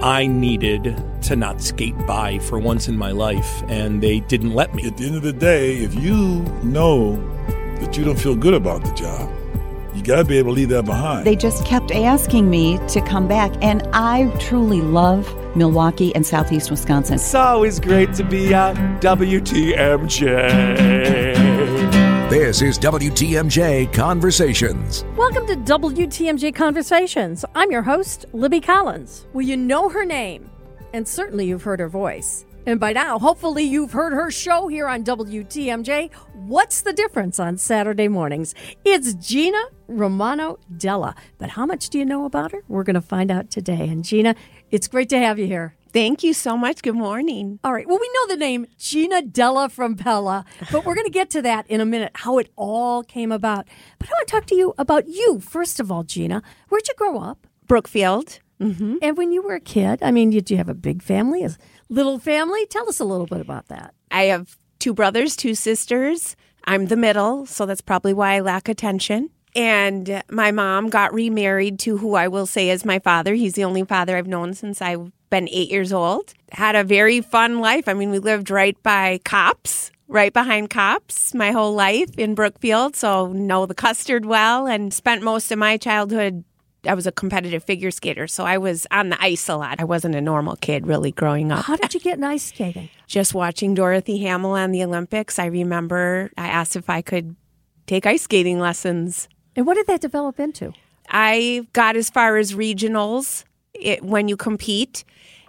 I needed to not skate by for once in my life, and they didn't let me. At the end of the day, if you know that you don't feel good about the job, you got to be able to leave that behind. They just kept asking me to come back, and I truly love Milwaukee and Southeast Wisconsin. It's always great to be on WTMJ. This is WTMJ Conversations. Welcome to WTMJ Conversations. I'm your host, Libby Collins. Well, you know her name, and certainly you've heard her voice. And by now, hopefully you've heard her show here on WTMJ, What's the Difference on Saturday mornings. It's Gina Romano Della. But how much do you know about her? We're going to find out today. And Gina, it's great to have you here. Thank you so much. Good morning. All right. Well, we know the name Gina Della from Pella, but we're going to get to that in a minute, how it all came about. But I want to talk to you about you, first of all, Gina. Where'd you grow up? Brookfield. Mm-hmm. And when you were a kid, I mean, did you have a big family, a little family? Tell us a little bit about that. I have 2 brothers, 2 sisters. I'm the middle, so that's probably why I lack attention. And my mom got remarried to who I will say is my father. He's the only father I've known since I've been 8 years old. Had a very fun life. I mean, we lived right by Cops, right behind Cops my whole life in Brookfield, so know the custard well, and spent most of my childhood. I was a competitive figure skater, so I was on the ice a lot. I wasn't a normal kid really growing up. How did you get in ice skating? Just watching Dorothy Hamill on the Olympics. I remember I asked if I could take ice skating lessons. And what did that develop into? I got as far as regionals when you compete,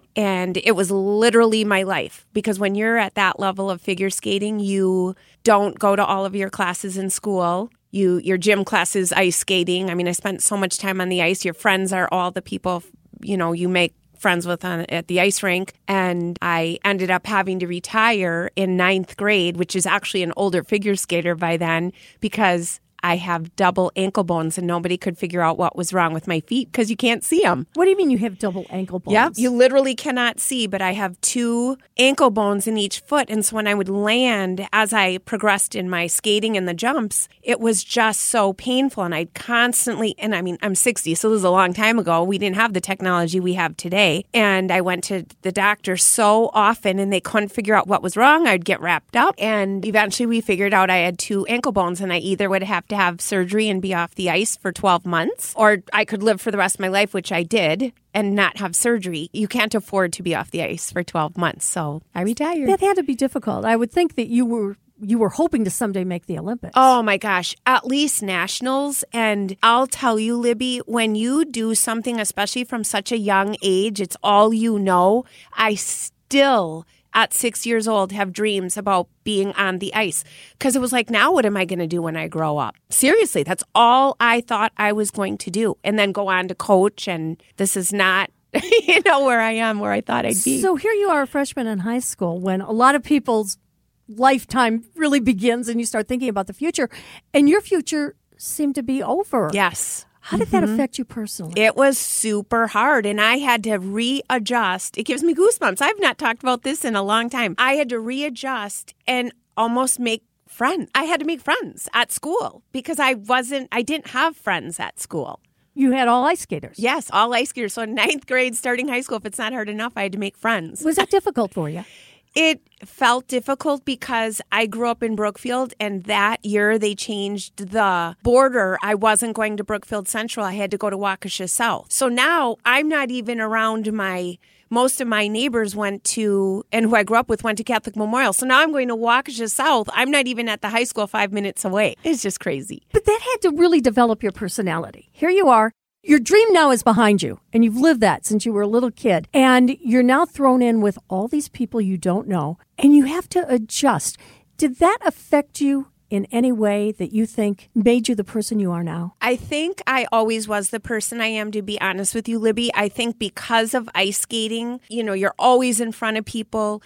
and it was literally my life. Because when you're at that level of figure skating, you don't go to all of your classes in school. Your gym class is ice skating. I mean, I spent so much time on the ice. Your friends are all the people, you make friends with at the ice rink. And I ended up having to retire in 9th grade, which is actually an older figure skater by then, because I have double ankle bones and nobody could figure out what was wrong with my feet because you can't see them. What do you mean you have double ankle bones? Yeah, you literally cannot see, but I have 2 ankle bones in each foot. And so when I would land, as I progressed in my skating and the jumps, it was just so painful. And I'd constantly, and I mean, I'm 60, so this is a long time ago. We didn't have the technology we have today. And I went to the doctor so often and they couldn't figure out what was wrong. I'd get wrapped up. And eventually we figured out I had 2 ankle bones and I either would have to have surgery and be off the ice for 12 months, or I could live for the rest of my life, which I did, and not have surgery. You can't afford to be off the ice for 12 months, so I retired. That had to be difficult. I would think that you were hoping to someday make the Olympics. Oh my gosh, at least nationals. And I'll tell you, Libby, when you do something, especially from such a young age, it's all you know. I still, at 6 years old, have dreams about being on the ice. Because it was like, now what am I going to do when I grow up? Seriously, that's all I thought I was going to do. And then go on to coach. And this is not, where I am, where I thought I'd be. So here you are, a freshman in high school, when a lot of people's lifetime really begins and you start thinking about the future. And your future seemed to be over. Yes. How did that affect you personally? It was super hard, and I had to readjust. It gives me goosebumps. I've not talked about this in a long time. I had to readjust and almost make friends. I had to make friends at school because I didn't have friends at school. You had all ice skaters? Yes, all ice skaters. So in 9th grade, starting high school, if it's not hard enough, I had to make friends. Was that difficult for you? It felt difficult because I grew up in Brookfield, and that year they changed the border. I wasn't going to Brookfield Central. I had to go to Waukesha South. So now I'm not even around most of my neighbors went to, and who I grew up with, went to Catholic Memorial. So now I'm going to Waukesha South. I'm not even at the high school 5 minutes away. It's just crazy. But that had to really develop your personality. Here you are. Your dream now is behind you, and you've lived that since you were a little kid. And you're now thrown in with all these people you don't know, and you have to adjust. Did that affect you in any way that you think made you the person you are now? I think I always was the person I am, to be honest with you, Libby. I think because of ice skating, you're always in front of people.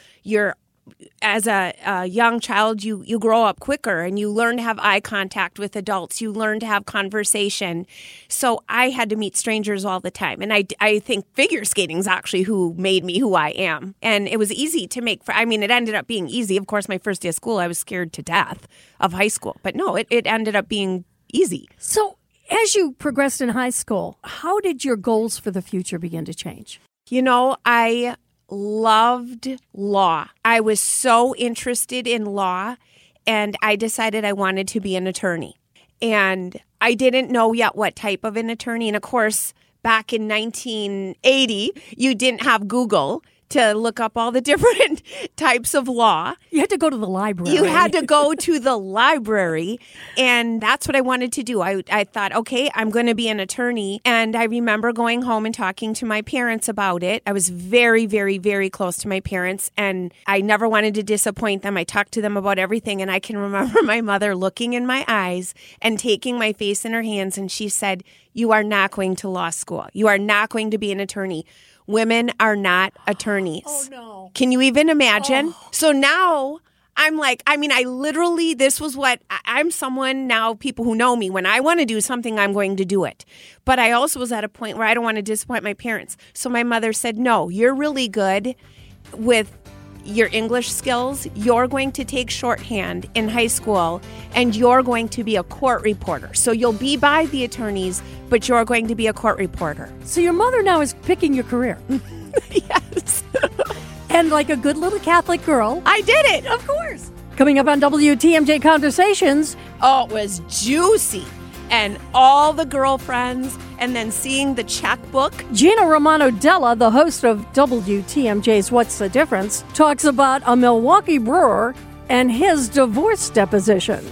As a young child, you grow up quicker and you learn to have eye contact with adults. You learn to have conversation. So I had to meet strangers all the time. And I think figure skating is actually who made me who I am. And it was easy to make. It ended up being easy. Of course, my first day of school, I was scared to death of high school. But no, it ended up being easy. So as you progressed in high school, how did your goals for the future begin to change? You know, I loved law. I was so interested in law, and I decided I wanted to be an attorney. And I didn't know yet what type of an attorney. And of course, back in 1980, you didn't have Google to look up all the different types of law. You had to go to the library. You had to go to the library, and that's what I wanted to do. I thought, okay, I'm going to be an attorney, and I remember going home and talking to my parents about it. I was very, very, very close to my parents, and I never wanted to disappoint them. I talked to them about everything, and I can remember my mother looking in my eyes and taking my face in her hands, and she said, "You are not going to law school. You are not going to be an attorney. Women are not attorneys." Oh, no. Can you even imagine? Oh. So now I'm like, I literally, this was what, I'm someone now, people who know me, when I want to do something, I'm going to do it. But I also was at a point where I don't want to disappoint my parents. So my mother said, no, you're really good with your English skills. You're going to take shorthand in high school, and you're going to be a court reporter. So you'll be by the attorneys, but you're going to be a court reporter. So your mother now is picking your career. Yes. And like a good little Catholic girl, I did it. of course. Coming up on WTMJ Conversations, Oh, it was juicy. And all the girlfriends, and then seeing the checkbook. Gina Romano Della, the host of WTMJ's What's the Difference, talks about a Milwaukee brewer and his divorce deposition.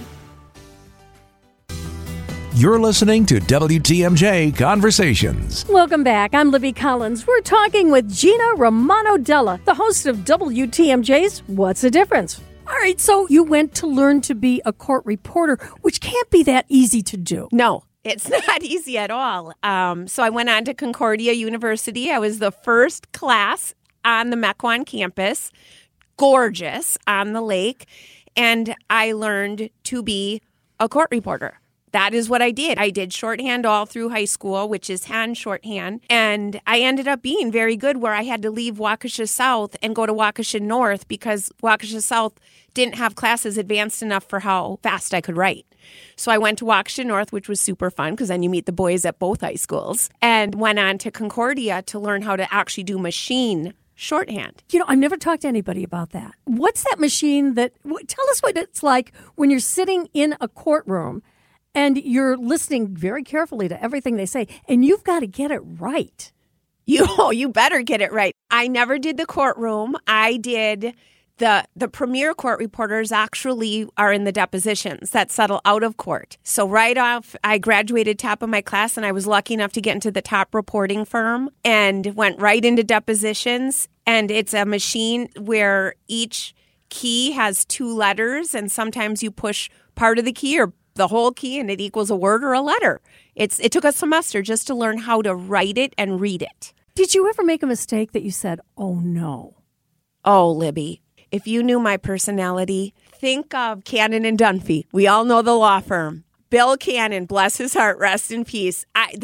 You're listening to WTMJ Conversations. Welcome back. I'm Libby Collins. We're talking with Gina Romano Della, the host of WTMJ's What's the Difference? All right, so you went to learn to be a court reporter, which can't be that easy to do. No, it's not easy at all. So I went on to Concordia University. I was the first class on the Mequon campus, gorgeous on the lake, and I learned to be a court reporter. That is what I did. I did shorthand all through high school, which is hand shorthand. And I ended up being very good where I had to leave Waukesha South and go to Waukesha North because Waukesha South didn't have classes advanced enough for how fast I could write. So I went to Waukesha North, which was super fun because then you meet the boys at both high schools, and went on to Concordia to learn how to actually do machine shorthand. You know, I've never talked to anybody about that. What's that machine tell us what it's like when you're sitting in a courtroom and you're listening very carefully to everything they say, and you've got to get it right. You better get it right. I never did the courtroom. I did the premier court reporters actually are in the depositions that settle out of court. So right off, I graduated top of my class, and I was lucky enough to get into the top reporting firm and went right into depositions. And it's a machine where each key has two letters, and sometimes you push part of the key or the whole key and it equals a word or a letter. It took a semester just to learn how to write it and read it. Did you ever make a mistake that you said, oh no? Oh, Libby, if you knew my personality, think of Cannon and Dunphy. We all know the law firm. Bill Cannon, bless his heart, rest in peace.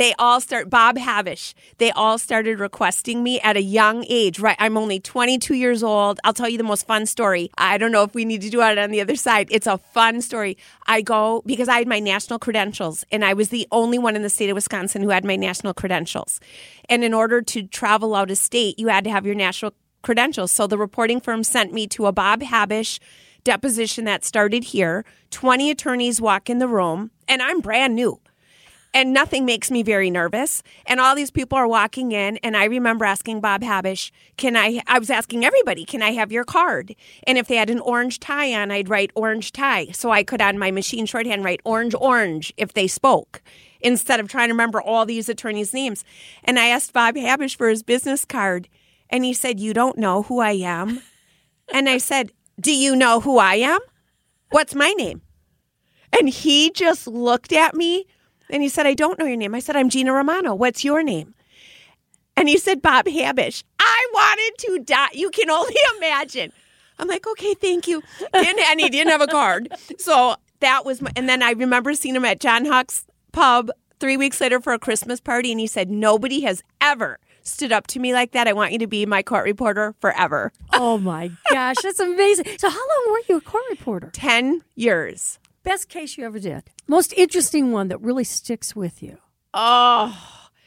Bob Havish, they all started requesting me at a young age, right? I'm only 22 years old. I'll tell you the most fun story. I don't know if we need to do it on the other side. It's a fun story. I go, because I had my national credentials, and I was the only one in the state of Wisconsin who had my national credentials. And in order to travel out of state, you had to have your national credentials. So the reporting firm sent me to a Bob Havish deposition that started here. 20 attorneys walk in the room, and I'm brand new. And nothing makes me very nervous. And all these people are walking in, and I remember asking Bob Havish, I was asking everybody, can I have your card? And if they had an orange tie on, I'd write orange tie. So I could, on my machine shorthand, write orange if they spoke, instead of trying to remember all these attorneys' names. And I asked Bob Havish for his business card, and he said, you don't know who I am? And I said, do you know who I am? What's my name? And he just looked at me and he said, I don't know your name. I said, I'm Gina Romano. What's your name? And he said, Bob Havish. I wanted to die. You can only imagine. I'm like, okay, thank you. And he didn't have a card. So that was and then I remember seeing him at John Huck's pub 3 weeks later for a Christmas party. And he said, nobody has ever stood up to me like that. I want you to be my court reporter forever. Oh my gosh, that's amazing. So how long were you a court reporter? 10 years. Best case you ever did? Most interesting one that really sticks with you? Oh,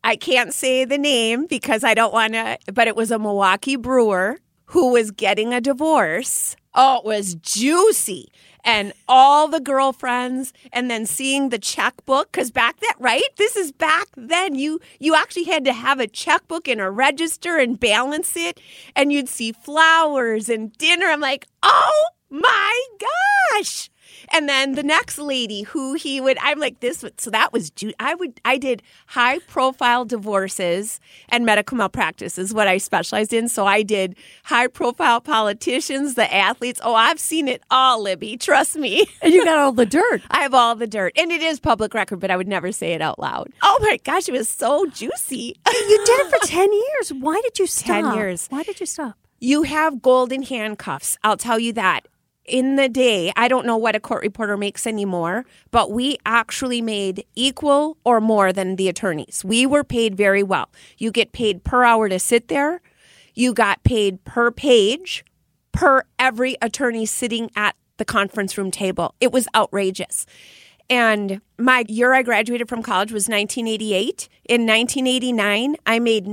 I can't say the name because I don't want to, but it was a Milwaukee brewer who was getting a divorce. Oh, it was juicy. And all the girlfriends, and then seeing the checkbook, because back then, right? This is back then. You actually had to have a checkbook and a register and balance it, and you'd see flowers and dinner. I'm like, oh my gosh. And then the next lady I'm like, so that was, I did high profile divorces and medical malpractice is what I specialized in. So I did high profile politicians, the athletes. Oh, I've seen it all, Libby. Trust me. And you got all the dirt. I have all the dirt. And it is public record, but I would never say it out loud. Oh my gosh, it was so juicy. You did it for 10 years. Why did you stop? 10 years. Why did you stop? You have golden handcuffs. I'll tell you that. In the day, I don't know what a court reporter makes anymore, but we actually made equal or more than the attorneys. We were paid very well. You get paid per hour to sit there. You got paid per page, per every attorney sitting at the conference room table. It was outrageous. And my year I graduated from college was 1988. In 1989, I made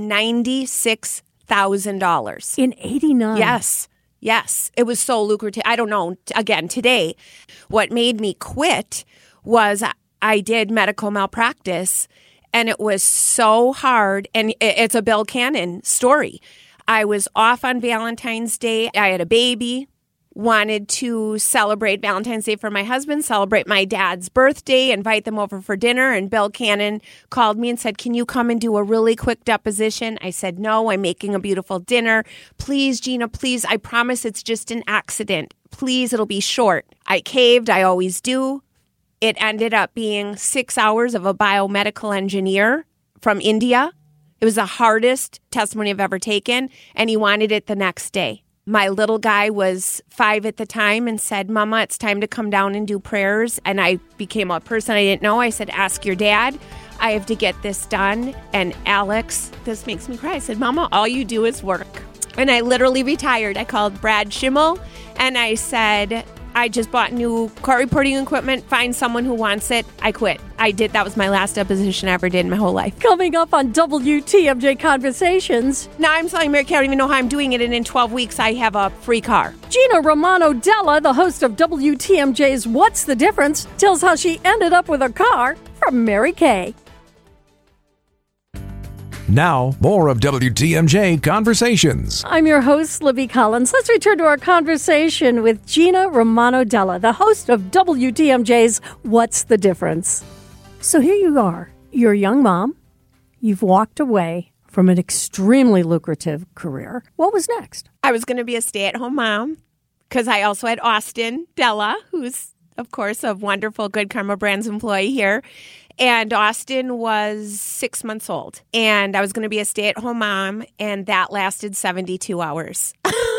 $96,000. In 89? Yes, it was so lucrative. I don't know. Again, today, what made me quit was I did medical malpractice, and it was so hard. And it's a Bill Cannon story. I was off on Valentine's Day. I had a baby, wanted to celebrate Valentine's Day for my husband, celebrate my dad's birthday, invite them over for dinner. And Bill Cannon called me and said, can you come and do a really quick deposition? I said, no, I'm making a beautiful dinner. Please, Gina, please. I promise it's just an accident. Please, it'll be short. I caved. I always do. It ended up being 6 hours of a biomedical engineer from India. It was the hardest testimony I've ever taken, and he wanted it the next day. My little guy was 5 at the time and said, Mama, it's time to come down and do prayers. And I became a person I didn't know. I said, ask your dad. I have to get this done. And Alex, this makes me cry. I said, Mama, all you do is work. And I literally retired. I called Brad Schimmel and I said, I just bought new court reporting equipment. Find someone who wants it. I quit. I did. That was my last deposition I ever did in my whole life. Coming up on WTMJ Conversations. Now I'm telling Mary Kay, I don't even know how I'm doing it. And in 12 weeks, I have a free car. Gina Romano Della, the host of WTMJ's What's the Difference, tells how she ended up with a car from Mary Kay. Now, more of WTMJ Conversations. I'm your host, Libby Collins. Let's return to our conversation with Gina Romano Della, the host of WTMJ's What's the Difference? So here you are. You're a young mom. You've walked away from an extremely lucrative career. What was next? I was going to be a stay-at-home mom because I also had Austin Della, who's, of course, a wonderful Good Karma Brands employee here. And Austin was 6 months old. And I was going to be a stay-at-home mom, and that lasted 72 hours.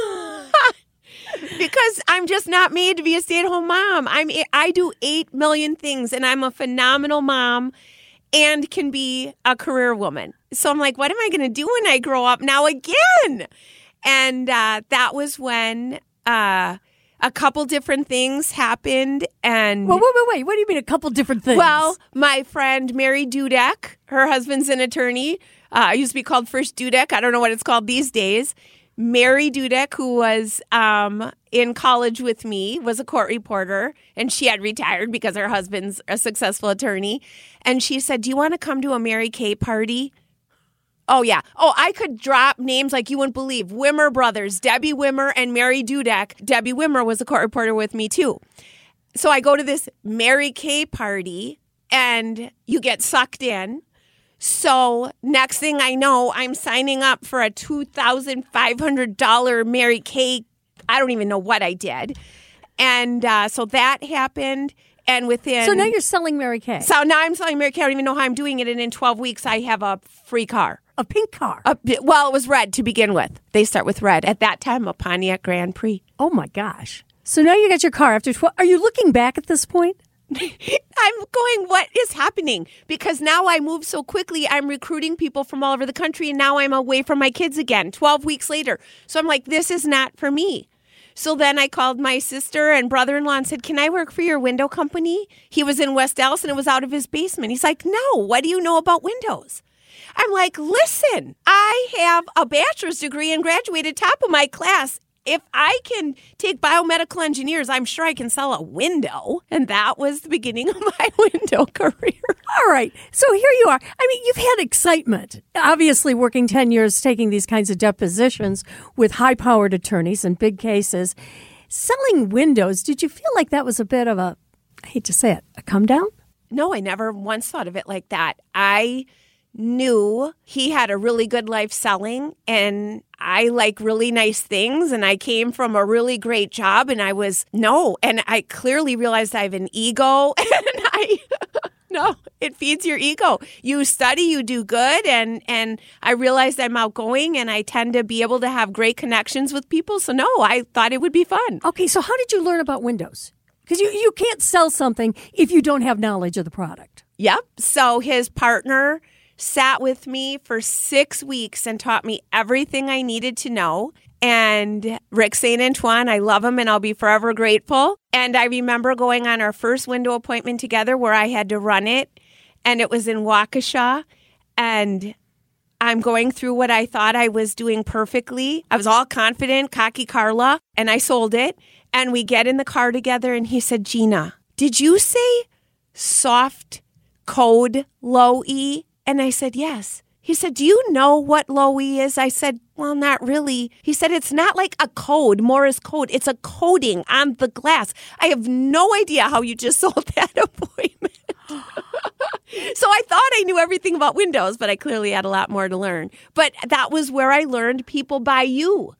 Because I'm just not made to be a stay-at-home mom. I do 8 million things, and I'm a phenomenal mom and can be a career woman. So I'm like, what am I going to do when I grow up now again? And that was when a couple different things happened. And well, wait. What do you mean a couple different things? Well, my friend Mary Dudek, her husband's an attorney. It used to be called First Dudek. I don't know what it's called these days. Mary Dudek, who was in college with me, was a court reporter, and she had retired because her husband's a successful attorney. And she said, do you want to come to a Mary Kay party? Oh, yeah. Oh, I could drop names like you wouldn't believe. Wimmer brothers, Debbie Wimmer and Mary Dudek. Debbie Wimmer was a court reporter with me, too. So I go to this Mary Kay party, and you get sucked in. So next thing I know, I'm signing up for a $2,500 Mary Kay. I don't even know what I did. And so that happened. And within... So now you're selling Mary Kay. So now I'm selling Mary Kay. I don't even know how I'm doing it. And in 12 weeks, I have a free car. A pink car? Well, it was red to begin with. They start with red. At that time, a Pontiac Grand Prix. Oh, my gosh. So now you got your car after 12... Are you looking back at this point? I'm going, what is happening? Because now I move so quickly, I'm recruiting people from all over the country, and now I'm away from my kids again, 12 weeks later. So I'm like, this is not for me. So then I called my sister and brother-in-law and said, can I work for your window company? He was in West Dallas, and it was out of his basement. He's like, no, what do you know about windows? I'm like, listen, I have a bachelor's degree and graduated top of my class. If I can take biomedical engineers, I'm sure I can sell a window. And that was the beginning of my window career. All right. So here you are. I mean, you've had excitement. Obviously, working 10 years, taking these kinds of depositions with high-powered attorneys and big cases. Selling windows, did you feel like that was a bit of a, I hate to say it, a come down? No, I never once thought of it like that. I knew he had a really good life selling, and I like really nice things, and I came from a really great job, and I clearly realized I have an ego, and no, it feeds your ego. You study, you do good, and I realized I'm outgoing, and I tend to be able to have great connections with people, so no, I thought it would be fun. Okay, so how did you learn about windows? Because you can't sell something if you don't have knowledge of the product. Yep, so his partner sat with me for 6 weeks and taught me everything I needed to know. And Rick St. Antoine, I love him and I'll be forever grateful. And I remember going on our first window appointment together where I had to run it. And it was in Waukesha. And I'm going through what I thought I was doing perfectly. I was all confident, cocky Carla, and I sold it. And we get in the car together and he said, Gina, did you say soft code low E? And I said, yes. He said, do you know what low E is? I said, well, not really. He said, it's not like a code, Morse code. It's a coating on the glass. I have no idea how you just sold that appointment. So I thought I knew everything about windows, but I clearly had a lot more to learn. But that was where I learned people buy you.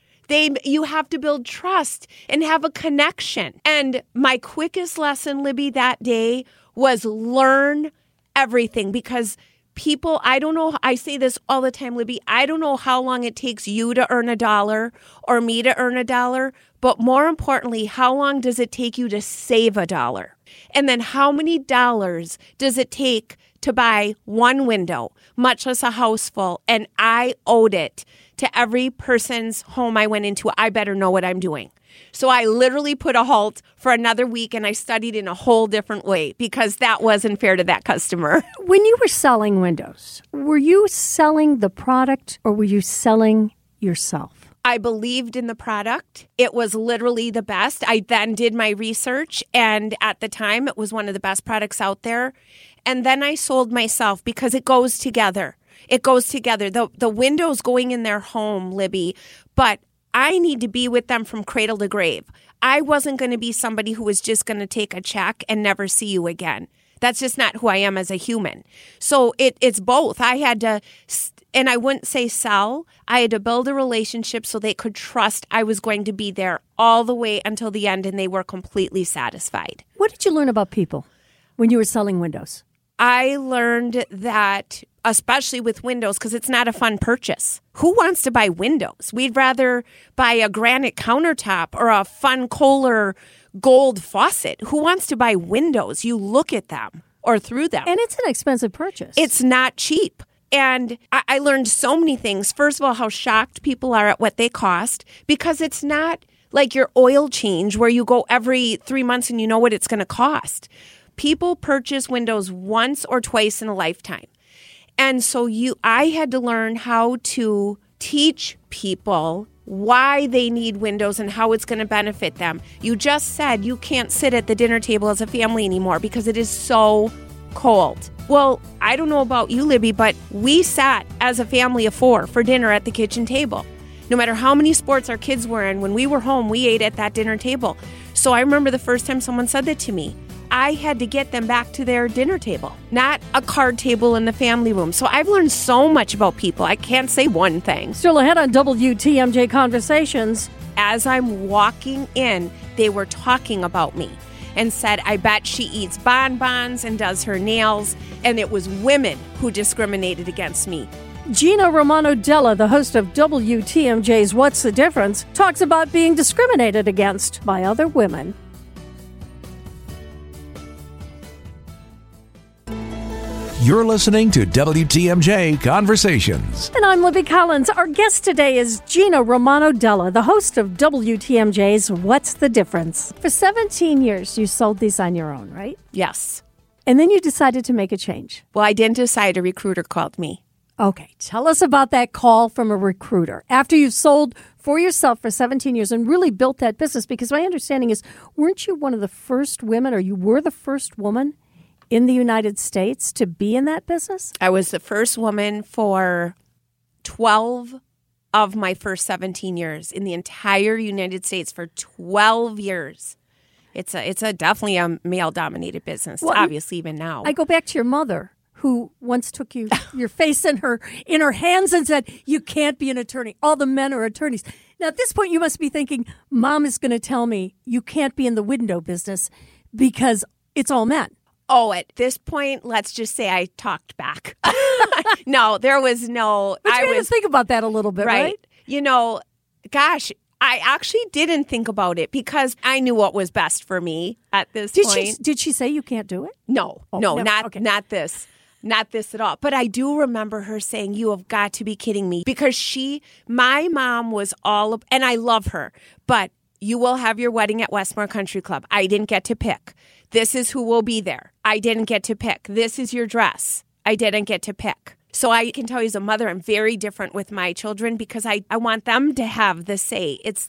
You have to build trust and have a connection. And my quickest lesson, Libby, that day was learn everything, because people, I don't know, I say this all the time, Libby, I don't know how long it takes you to earn $1 or me to earn $1, but more importantly, how long does it take you to save $1? And then how many dollars does it take to buy one window, much less a house full? And I owed it to every person's home I went into. I better know what I'm doing. So I literally put a halt for another week and I studied in a whole different way because that wasn't fair to that customer. When you were selling windows, were you selling the product or were you selling yourself? I believed in the product. It was literally the best. I then did my research, and at the time, it was one of the best products out there. And then I sold myself because it goes together. It goes together. The windows going in their home, Libby, but I need to be with them from cradle to grave. I wasn't going to be somebody who was just going to take a check and never see you again. That's just not who I am as a human. So it's both. I had to, and I wouldn't say sell, I had to build a relationship so they could trust I was going to be there all the way until the end, and they were completely satisfied. What did you learn about people when you were selling windows? I learned that, especially with windows, because it's not a fun purchase. Who wants to buy windows? We'd rather buy a granite countertop or a fun Kohler gold faucet. Who wants to buy windows? You look at them or through them. And it's an expensive purchase. It's not cheap. And I learned so many things. First of all, how shocked people are at what they cost, because it's not like your oil change where you go every 3 months and you know what it's going to cost. People purchase windows once or twice in a lifetime. And so I had to learn how to teach people why they need windows and how it's going to benefit them. You just said you can't sit at the dinner table as a family anymore because it is so cold. Well, I don't know about you, Libby, but we sat as a family of 4 for dinner at the kitchen table. No matter how many sports our kids were in, when we were home, we ate at that dinner table. So I remember the first time someone said that to me. I had to get them back to their dinner table, not a card table in the family room. So I've learned so much about people. I can't say one thing. Still ahead on WTMJ Conversations. As I'm walking in, they were talking about me and said, I bet she eats bonbons and does her nails. And it was women who discriminated against me. Gina Romano Della, the host of WTMJ's What's the Difference, talks about being discriminated against by other women. You're listening to WTMJ Conversations. And I'm Libby Collins. Our guest today is Gina Romano Della, the host of WTMJ's What's the Difference? For 17 years, you sold these on your own, right? Yes. And then you decided to make a change. Well, I didn't decide. A recruiter called me. Okay, tell us about that call from a recruiter after you've sold for yourself for 17 years and really built that business. Because my understanding is, weren't you one of the first women, or you were the first woman in the United States to be in that business? I was the first woman for 12 of my first 17 years in the entire United States for 12 years. It's definitely a male-dominated business, Well, obviously, even now. I go back to your mother, who once took your face in her hands and said, "You can't be an attorney. All the men are attorneys." Now, at this point, you must be thinking, Mom is going to tell me you can't be in the window business because it's all men. Oh, at this point, let's just say I talked back. No, there was no... But you had to think about that a little bit, right? You know, gosh, I actually didn't think about it because I knew what was best for me at this point. Did she say you can't do it? No, Oh, no, never. Okay. not this. Not this at all. But I do remember her saying, "You have got to be kidding me." Because my mom was and I love her, but you will have your wedding at Westmore Country Club. I didn't get to pick. This is who will be there. I didn't get to pick. This is your dress. I didn't get to pick. So I can tell you as a mother, I'm very different with my children because I want them to have the say. It's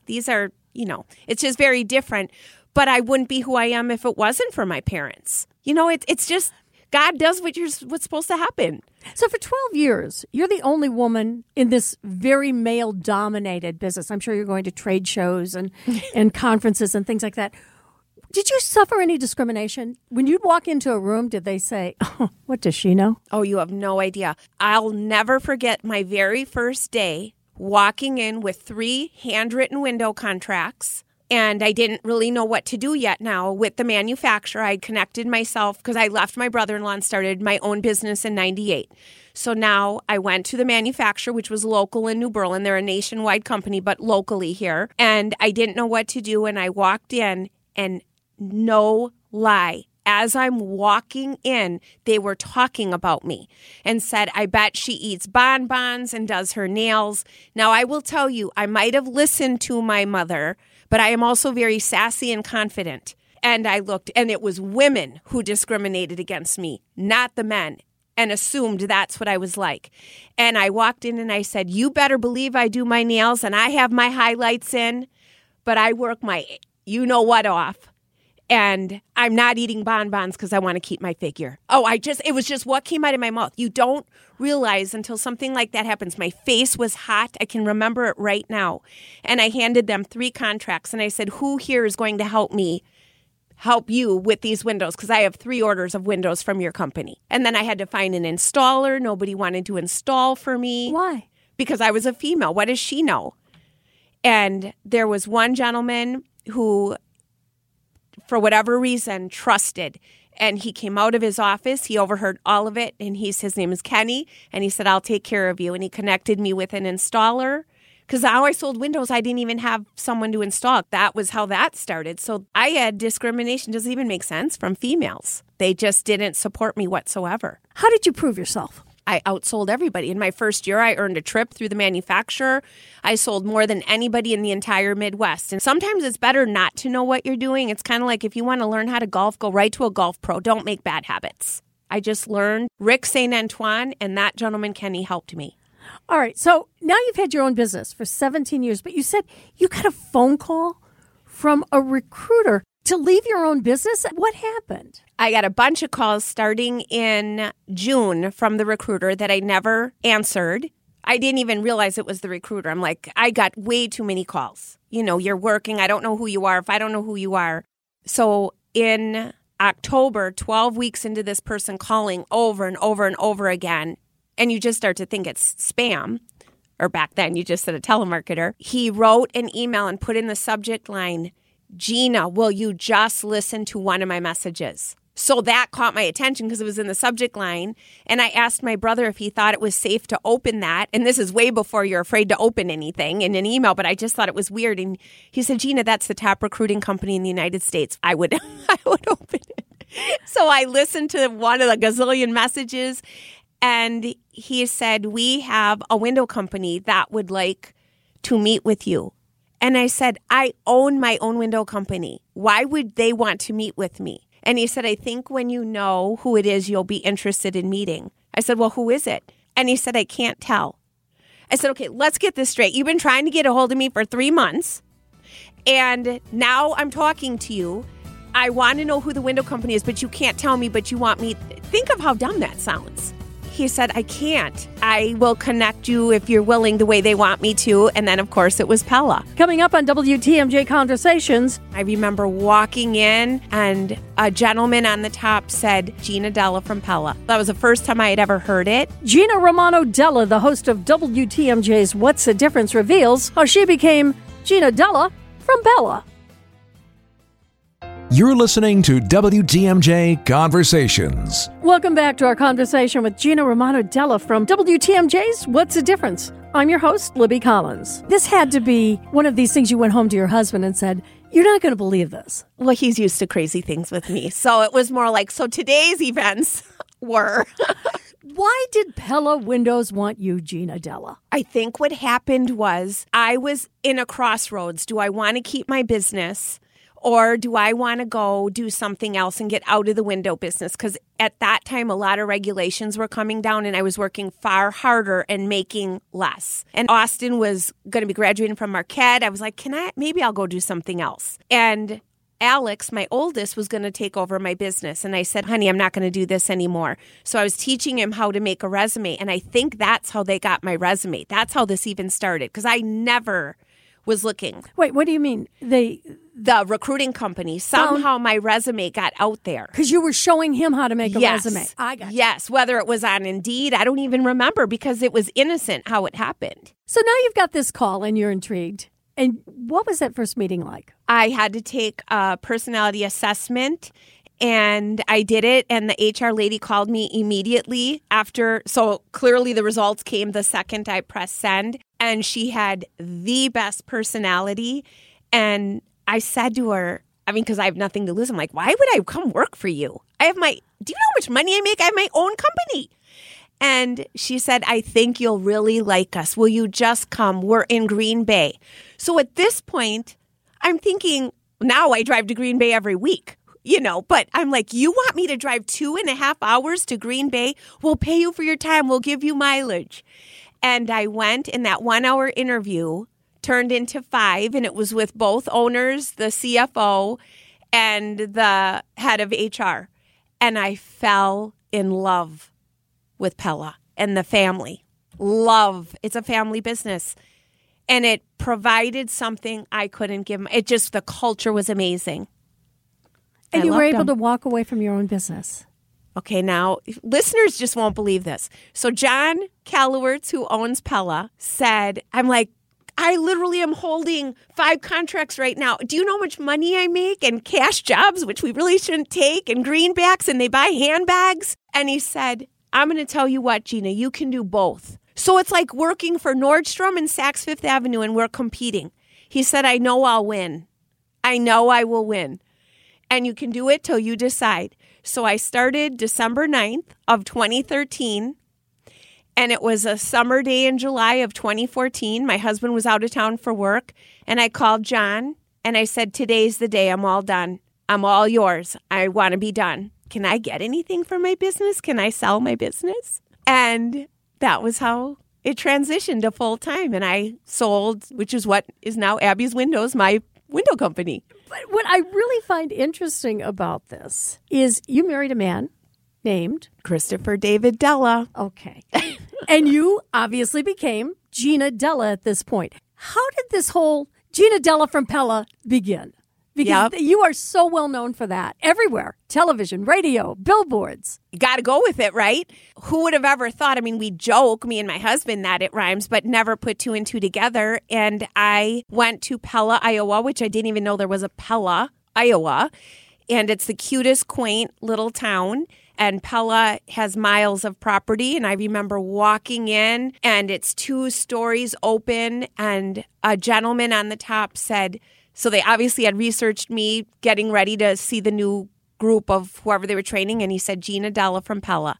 just very different. But I wouldn't be who I am if it wasn't for my parents. It's just... God does what's supposed to happen. So for 12 years, you're the only woman in this very male-dominated business. I'm sure you're going to trade shows and conferences and things like that. Did you suffer any discrimination? When you'd walk into a room, did they say, "Oh, what does she know?" Oh, you have no idea. I'll never forget my very first day walking in with 3 handwritten window contracts. And I didn't really know what to do yet now with the manufacturer. I'd connected myself because I left my brother-in-law and started my own business in 98. So now I went to the manufacturer, which was local in New Berlin. They're a nationwide company, but locally here. And I didn't know what to do. And I walked in, and no lie, as I'm walking in, they were talking about me and said, "I bet she eats bonbons and does her nails." Now, I will tell you, I might have listened to my mother, but I am also very sassy and confident. And I looked, and it was women who discriminated against me, not the men, and assumed that's what I was like. And I walked in and I said, "You better believe I do my nails and I have my highlights in, but I work my you-know-what off. And I'm not eating bonbons because I want to keep my figure." It was just what came out of my mouth. You don't realize until something like that happens. My face was hot. I can remember it right now. And I handed them 3 contracts and I said, "Who here is going to help you with these windows? Because I have 3 orders of windows from your company." And then I had to find an installer. Nobody wanted to install for me. Why? Because I was a female. What does she know? And there was one gentleman who, for whatever reason, trusted. And he came out of his office. He overheard all of it. And his name is Kenny. And he said, "I'll take care of you." And he connected me with an installer. Because how I sold windows, I didn't even have someone to install. That was how that started. So I had discrimination, doesn't even make sense, from females. They just didn't support me whatsoever. How did you prove yourself? I outsold everybody. In my first year, I earned a trip through the manufacturer. I sold more than anybody in the entire Midwest. And sometimes it's better not to know what you're doing. It's kind of like if you want to learn how to golf, go right to a golf pro. Don't make bad habits. I just learned. Rick St. Antoine and that gentleman, Kenny, helped me. All right. So now you've had your own business for 17 years, but you said you got a phone call from a recruiter to leave your own business. What happened? I got a bunch of calls starting in June from the recruiter that I never answered. I didn't even realize it was the recruiter. I'm like, I got way too many calls. You're working. I don't know who you are. If I don't know who you are. So in October, 12 weeks into this person calling over and over and over again, and you just start to think it's spam, or back then you just said a telemarketer, he wrote an email and put in the subject line, "Gina, will you just listen to one of my messages?" So that caught my attention because it was in the subject line. And I asked my brother if he thought it was safe to open that. And this is way before you're afraid to open anything in an email, but I just thought it was weird. And he said, "Gina, that's the top recruiting company in the United States. I would open it." So I listened to one of the gazillion messages, and he said, "We have a window company that would like to meet with you." And I said, "I own my own window company. Why would they want to meet with me?" And he said, "I think when you know who it is, you'll be interested in meeting." I said, "Well, who is it?" And he said, I can't tell. I said, okay, let's get this straight. You've been trying to get a hold of me for 3 months. And now I'm talking to you. I want to know who the window company is, but you can't tell me, but you want me. Think of how dumb that sounds. He said, I can't. I will connect you if you're willing the way they want me to. And then, of course, it was Pella. Coming up on WTMJ Conversations. I remember walking in and a gentleman on the top said, Gina Della from Pella. That was the first time I had ever heard it. Gina Romano Della, the host of WTMJ's What's the Difference, reveals how she became Gina Della from Pella. You're listening to WTMJ Conversations. Welcome back to our conversation with Gina Romano Della from WTMJ's What's the Difference? I'm your host, Libby Collins. This had to be one of these things you went home to your husband and said, you're not going to believe this. Well, he's used to crazy things with me. So it was more like, so today's events were... Why did Pella Windows want you, Gina Della? I think what happened was I was in a crossroads. Do I want to keep my business? Or do I want to go do something else and get out of the window business? Because at that time, a lot of regulations were coming down and I was working far harder and making less. And Austin was going to be graduating from Marquette. I was like, maybe I'll go do something else. And Alex, my oldest, was going to take over my business. And I said, honey, I'm not going to do this anymore. So I was teaching him how to make a resume. And I think that's how they got my resume. That's how this even started. Because I never was looking. Wait, what do you mean? The recruiting company, somehow my resume got out there. Because you were showing him how to make a resume. I got you. Yes, whether it was on Indeed, I don't even remember because it was innocent how it happened. So now you've got this call and you're intrigued. And what was that first meeting like? I had to take a personality assessment and I did it. And the HR lady called me immediately after. So clearly the results came the second I pressed send. And she had the best personality. And I said to her, because I have nothing to lose. I'm like, why would I come work for you? Do you know how much money I make? I have my own company. And she said, I think you'll really like us. Will you just come? We're in Green Bay. So at this point, I'm thinking, now I drive to Green Bay every week, but I'm like, you want me to drive 2.5 hours to Green Bay? We'll pay you for your time. We'll give you mileage. And I went, and that 1 hour interview turned into 5, and it was with both owners, the CFO, and the head of HR. And I fell in love with Pella and the family. Love. It's a family business. And it provided something I couldn't give them. The culture was amazing. And you were able to walk away from your own business. Okay, now, listeners just won't believe this. So John Kalowitz, who owns Pella, said, I'm like, I literally am holding 5 contracts right now. Do you know how much money I make? And cash jobs, which we really shouldn't take, and greenbacks, and they buy handbags. And he said, I'm going to tell you what, Gina, you can do both. So it's like working for Nordstrom and Saks Fifth Avenue, and we're competing. He said, I know I'll win. I know I will win. And you can do it till you decide. So I started December 9th of 2013. And it was a summer day in July of 2014. My husband was out of town for work. And I called John and I said, today's the day. I'm all done. I'm all yours. I want to be done. Can I get anything for my business? Can I sell my business? And that was how it transitioned to full time. And I sold, which is what is now Abby's Windows, my window company. But what I really find interesting about this is you married a man named Christopher David Della. Okay. And you obviously became Gina Della at this point. How did this whole Gina Della from Pella begin? Because you are so well known for that. Everywhere. Television, radio, billboards. You got to go with it, right? Who would have ever thought? We joke, me and my husband, that it rhymes, but never put 2 and 2 together. And I went to Pella, Iowa, which I didn't even know there was a Pella, Iowa. And it's the cutest, quaint little town. And Pella has miles of property. And I remember walking in, and it's 2 stories open. And a gentleman on the top said, so they obviously had researched me getting ready to see the new group of whoever they were training. And he said, Gina Della from Pella.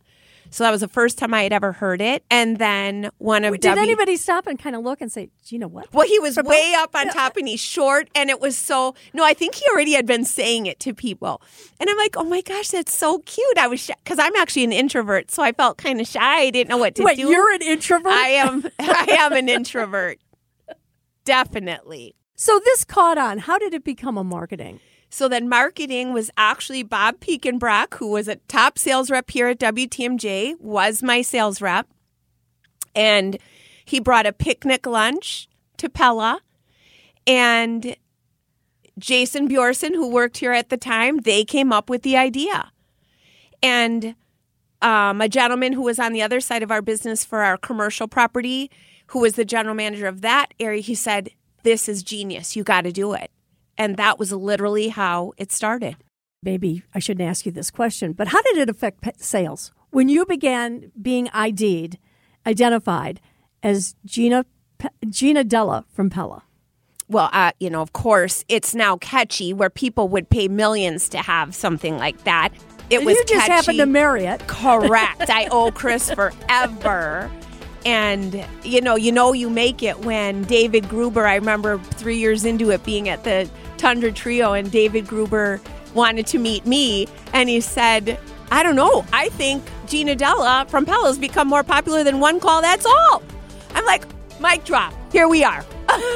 So that was the first time I had ever heard it. And then Did anybody stop and kind of look and say, Gina, what? Well, he was way up on top and he's short. And it was I think he already had been saying it to people. And I'm like, oh my gosh, that's so cute. I was because I'm actually an introvert. So I felt kind of shy. I didn't know what to do. Wait, you're an introvert? I am an introvert. Definitely. So this caught on. How did it become a marketing? So then marketing was actually Bob Pekenbrock, who was a top sales rep here at WTMJ, was my sales rep. And he brought a picnic lunch to Pella. And Jason Bjorson, who worked here at the time, they came up with the idea. And a gentleman who was on the other side of our business for our commercial property, who was the general manager of that area, he said, this is genius. You got to do it. And that was literally how it started. Maybe I shouldn't ask you this question, but how did it affect sales? When you began being identified as Gina Della from Pella? Well, of course, it's now catchy where people would pay millions to have something like that. It was you just catchy. happened to marry it. Correct. I owe Chris forever. And, you make it when David Gruber, I remember 3 years into it being at the Tundra Trio, and David Gruber wanted to meet me. And he said, I don't know, I think Gina Della from Pella has become more popular than One Call, That's All. I'm like, mic drop. Here we are.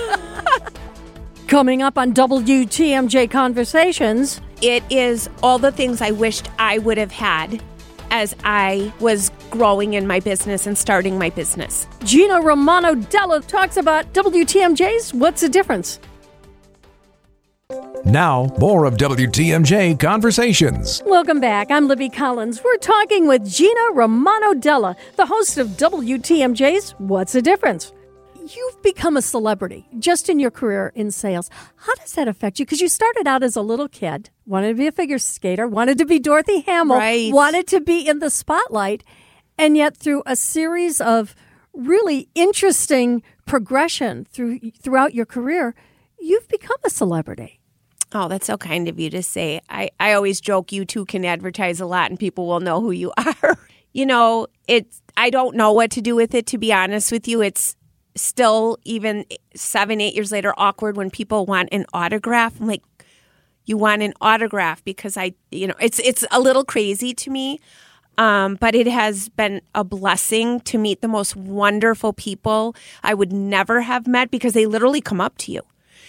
Coming up on WTMJ Conversations. It is all the things I wished I would have had as I was growing in my business and starting my business. Gina Romano Della talks about WTMJ's What's the Difference? Now, more of WTMJ Conversations. Welcome back. I'm Libby Collins. We're talking with Gina Romano Della, the host of WTMJ's What's the Difference? You've become a celebrity just in your career in sales. How does that affect you? Because you started out as a little kid, wanted to be a figure skater, wanted to be Dorothy Hamill, right, wanted to be in the spotlight, and yet through a series of really interesting progression throughout your career, you've become a celebrity. Oh, that's so kind of you to say. I always joke you two can advertise a lot and people will know who you are. I don't know what to do with it, to be honest with you. It's still, even 7-8 years later, awkward when people want an autograph. I'm like, you want an autograph because it's a little crazy to me. But it has been a blessing to meet the most wonderful people I would never have met because they literally come up to you.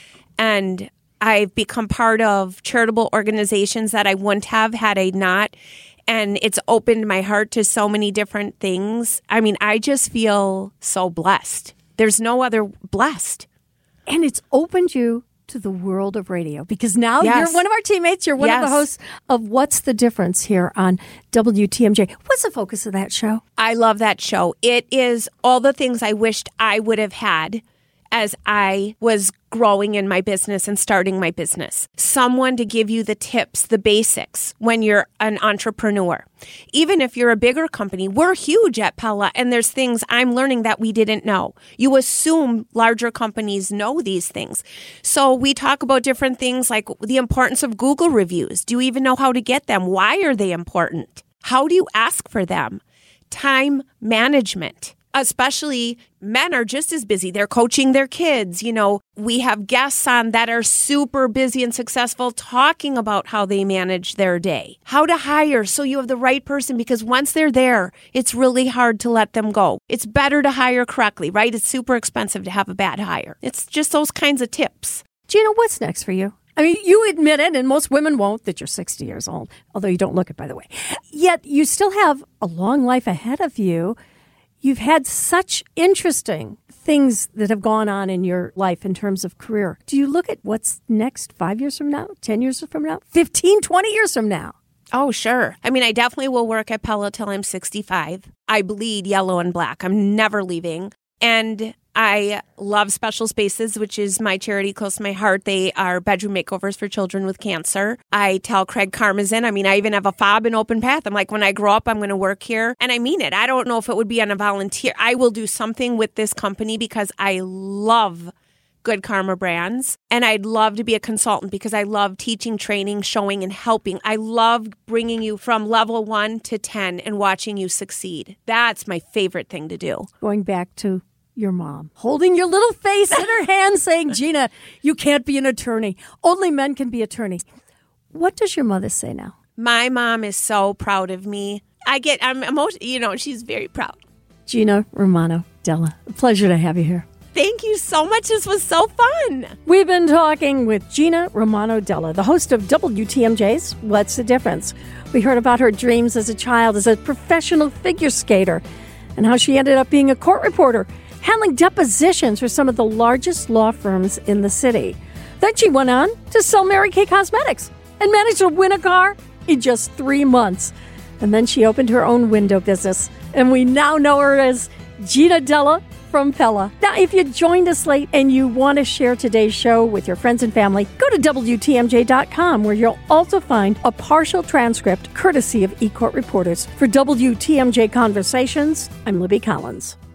And I've become part of charitable organizations that I wouldn't have had I not. And it's opened my heart to so many different things. I mean, I just feel so blessed. There's no other blessed. And it's opened you to the world of radio because now Yes. you're one of our teammates. You're one of the Yes. hosts of What's the Difference here on WTMJ. What's the focus of that show? I love that show. It is all the things I wished I would have had as I was growing in my business and starting my business. Someone to give you the tips, the basics when you're an entrepreneur. Even if you're a bigger company, we're huge at Pella, and there's things I'm learning that we didn't know. You assume larger companies know these things. So we talk about different things like the importance of Google reviews. Do you even know how to get them? Why are they important? How do you ask for them? Time management. Especially men are just as busy. They're coaching their kids. We have guests on that are super busy and successful talking about how they manage their day. How to hire so you have the right person, because once they're there, it's really hard to let them go. It's better to hire correctly, right? It's super expensive to have a bad hire. It's just those kinds of tips. Gina, what's next for you? I mean, you admit it, and most women won't, that you're 60 years old, although you don't look it, by the way. Yet you still have a long life ahead of you. You've had such interesting things that have gone on in your life in terms of career. Do you look at what's next 5 years from now, 10 years from now, 15, 20 years from now? Oh, sure. I mean, I definitely will work at Pella till I'm 65. I bleed yellow and black. I'm never leaving. And I love Special Spaces, which is my charity close to my heart. They are bedroom makeovers for children with cancer. I tell Craig Karmazin, I even have a fob in Open Path. I'm like, when I grow up, I'm going to work here. And I mean it. I don't know if it would be on a volunteer. I will do something with this company because I love Good Karma Brands. And I'd love to be a consultant because I love teaching, training, showing, and helping. I love bringing you from level 1 to 10 and watching you succeed. That's my favorite thing to do. Going back to your mom, holding your little face in her hand saying, Gina, you can't be an attorney. Only men can be attorneys. What does your mother say now? My mom is so proud of me. I'm emotional, she's very proud. Gina Romano Della, a pleasure to have you here. Thank you so much. This was so fun. We've been talking with Gina Romano Della, the host of WTMJ's What's the Difference? We heard about her dreams as a child as a professional figure skater and how she ended up being a court reporter, handling depositions for some of the largest law firms in the city. Then she went on to sell Mary Kay Cosmetics and managed to win a car in just 3 months. And then she opened her own window business, and we now know her as Gina Della from Pella. Now, if you joined us late and you want to share today's show with your friends and family, go to WTMJ.com, where you'll also find a partial transcript courtesy of eCourt Reporters. For WTMJ Conversations, I'm Libby Collins.